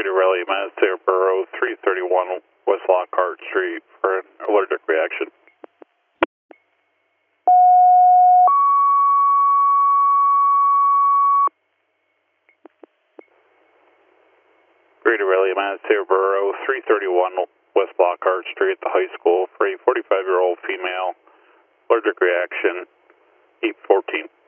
Greater Raleigh, Mansfield Borough, 331 West Lockhart Street for an allergic reaction. Greater Raleigh, Mansfield Borough, 331 West Lockhart Street at the high school for a 45-year-old female, allergic reaction, 814.